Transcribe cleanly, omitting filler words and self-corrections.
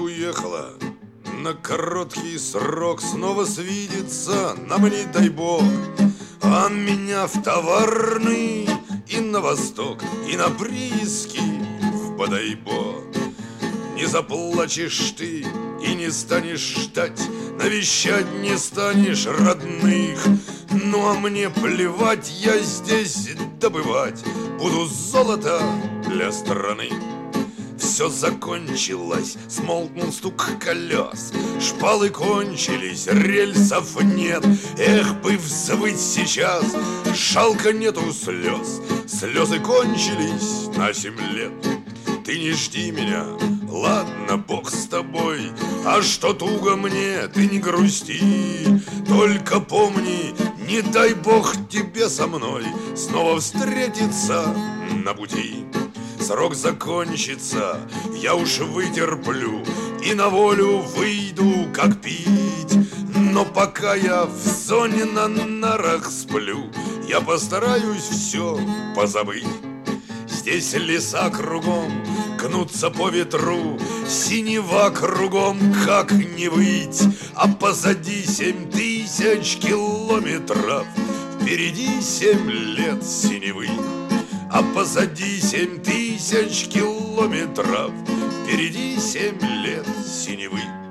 уехала на короткий срок, снова свидится нам, не дай бог. А меня в Товарный и на восток, и на прииски в Бодайбо. Не заплачешь ты и не станешь ждать, навещать не станешь родных. Ну а мне плевать, я здесь добывать буду золото для страны. Все закончилось, смолкнул стук колес, шпалы кончились, рельсов нет. Эх, бы взвыть сейчас, жалко нету слез, слезы кончились на 7 лет. Ты не жди меня, ладно, Бог с тобой, а что туго мне, ты не грусти. Только помни, не дай Бог тебе со мной снова встретиться на пути. Срок закончится, я уж вытерплю и на волю выйду, как пить. Но пока я в зоне на нарах сплю, я постараюсь все позабыть. Здесь леса кругом гнутся по ветру, синева кругом, как не выть. А позади 7000 километров, впереди 7 лет синевы. А позади 7000 километров, впереди 7 лет синевы.